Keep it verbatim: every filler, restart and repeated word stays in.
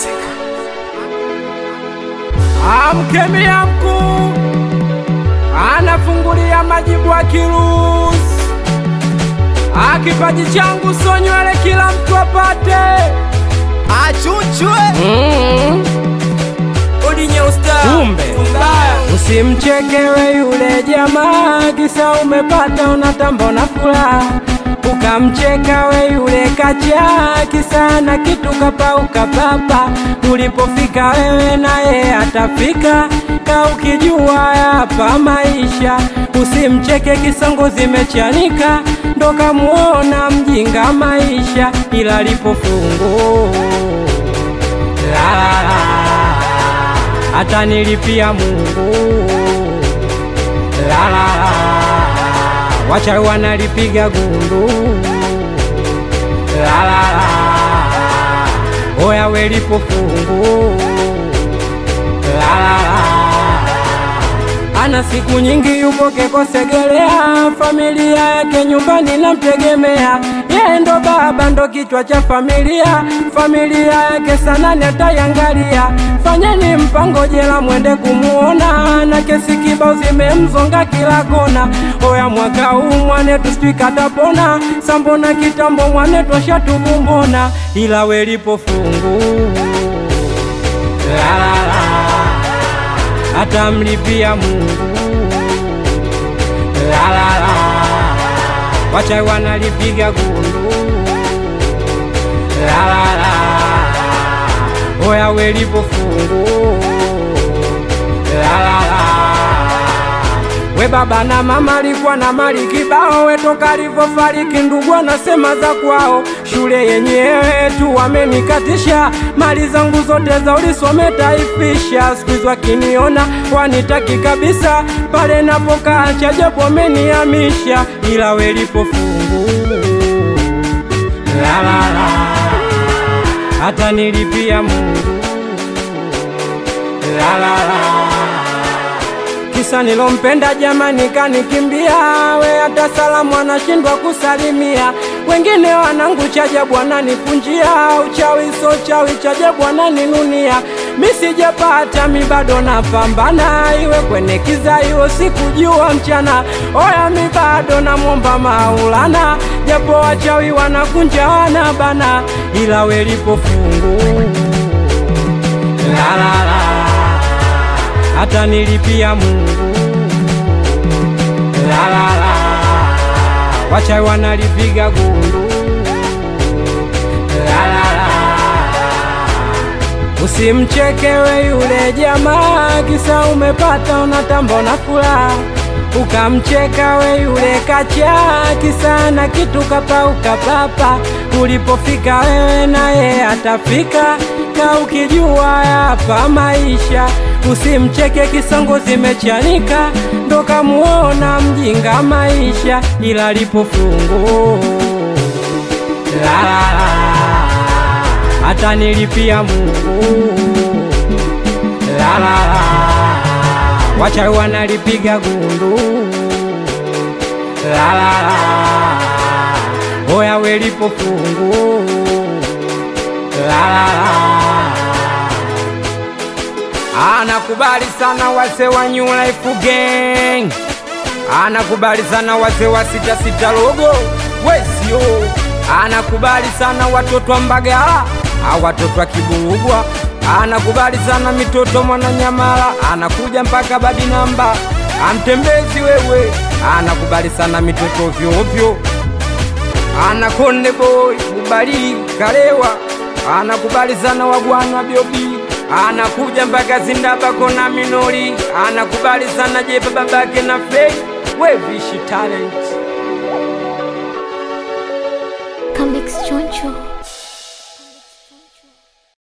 Amkemia mkuu anafungulia majibu akiruhusu. Akipaji changu so nywele kila mtu apate achuchwe mm. Odinye usta Kumbe usimchekewe yule jamaa, kisa umepata unatamba na furaha. Ukamcheka we yule kacha, kisa na kitu kapauka papa. Ulipofika wewe naye atafika, ka ukijua hapa maisha. Usimcheke kisongo zimechanika, ndo kamuona mjinga maisha. Ila lipofungu la la la hata nilipia Mungu la la la, wacha wanalipiga gundu la la la, oya welipo fungu la la la. Ana siku nyingi yupo Kekosegelea, familia yake nyumbani namtegemea. Yeye ndo baba ndo kichwa cha familia, familia yake sana netayangalia. Fanyeni mpango jela mwende kumuona, na kesi kibao zimemzonga kila kona. Oya mwaka huu mwanetu sijui katapona, sambona kitambo mwanetu ashatubumbona. Ila welipo fungu la la la hata mlipia Mungu la la la, wacha wanalipiga gundu la la la, oya welipo fungu la la la. We baba na mama alikuwa na mali kibao, we toka alivyofariki ndugu anasema za kwao. Shule yenyewe tu wamenikatisha, mali zangu zote za ulisome taifisha. Siku hizo wakiniona wanitaki kabisa, pale napokaa chajabu wamenihamisha. Ila welipo fungu la la la hata nilipia Mungu la la la, kisa nilompenda jamani kanikimbia. We hata salamu anashindwa kusalimia, wengine wanangu chajabu wananipunjia. Uchawi so chawi chajabu wananinunia, misijapata mi bado napambana. Iwe kwenye kiza iwe sikujua mchana, oya mi bado namwomba Maulana. Japo wachawi wanakunja wanabana, ila welipo fungu la la la hata nilipia Mungu la la la, wacha wanalipiga gundu la la la. Usimchekewe yule jamaa, kisa umepata unatamba na furaha. Ukamcheka we yule kacha, kisa na kitu kapauka papa. Ulipofika wewe naye atafika, ka ukijua hapa maisha. Usimcheke kisongo zimechanika, ndo kamuona mjinga maisha. Ila lipo fungu la la la hata nilipia Mungu la la la, wacha wanalipiga gundu la la la, oya welipo fungu la la la. Anakubali sana wase wa New Life Gang, anakubali sana wase wa sita sita logo wesio, anakubali sana watoto wa Mbagala, watoto wa Kiburugwa, anakubali sana mitoto Mwananyamala, anakuja mpaka badi namba amtembezi wewe, anakubali sana mitoto ovyo ovyo, anakonde boy Bubali Kalewa, anakubali sana wagwana biobi, anakuja mpaka Zindaba kona Minori, anakubali sana Jepa babake na Fei, we vishi talent.